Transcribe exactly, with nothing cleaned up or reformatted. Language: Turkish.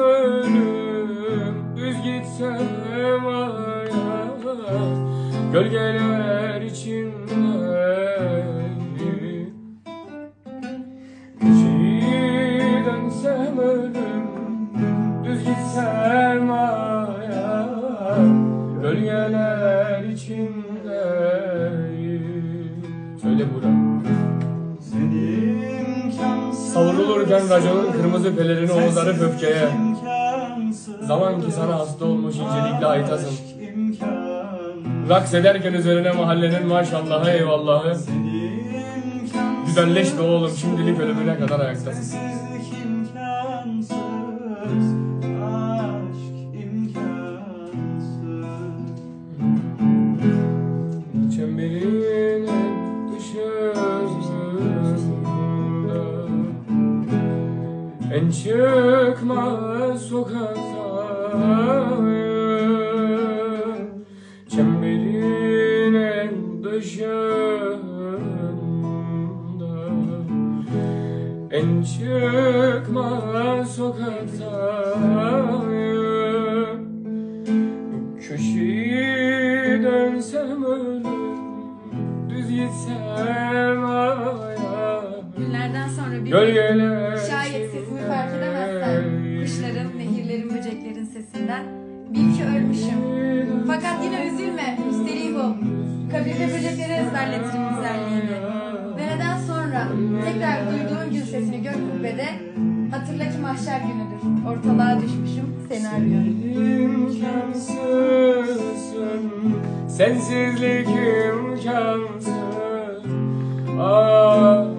ölüm, düz gitsem aya, gölgeler içindeyim. Köşeyi dönsem ölüm, düz gitsem aya, gölgeler içindeyim. Söyle Burak. Savrulurken raconun kırmızı pelerini omuzları öfkeye. Zaman ki sana hasta olmuş incelikle aytasın. Raks ederken üzerine mahallenin maşallahı eyvallahı. Güzelleş be oğlum, şimdilik ölümüne kadar ayaktasın. Çemberin dışında en çıkmaz sokaktayım. Çemberin en dışında en çıkmaz sokaktayım. Köşeyi dönsem ölüm, düz gitsem aya, günlerden sonra bir gölgeler şayet sesimi fark edemezsen, kuşların, nehirlerin, böceklerin sesinden bil ki ölmüşüm. Fakat yine üzülme, müsterih ol. Kabirde böcekleri ezberletirim güzelliğini. Ve neden sonra tekrar duyduğun gün sesini gök kubbede, hatırla ki mahşer günüdür. Ortalığa düşmüşüm, seni arıyorum. İmkansızsın, sensizlik imkansız. Ah.